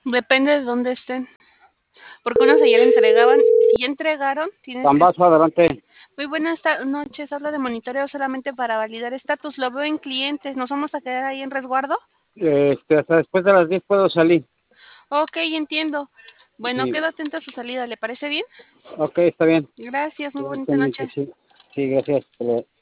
Depende de dónde estén, porque unos ayer entregaban. Si ya entregaron, tienes que... Tambazo, adelante. Muy buenas noches, habla de monitoreo solamente para validar estatus. Lo veo en clientes, ¿nos vamos a quedar ahí en resguardo? Hasta después de las 10 puedo salir. Ok, entiendo. Bueno, Sí, quedo atento a su salida, ¿le parece bien? ok, está bien. Gracias, muy bonita Pendiente, noche. sí. Sí, gracias.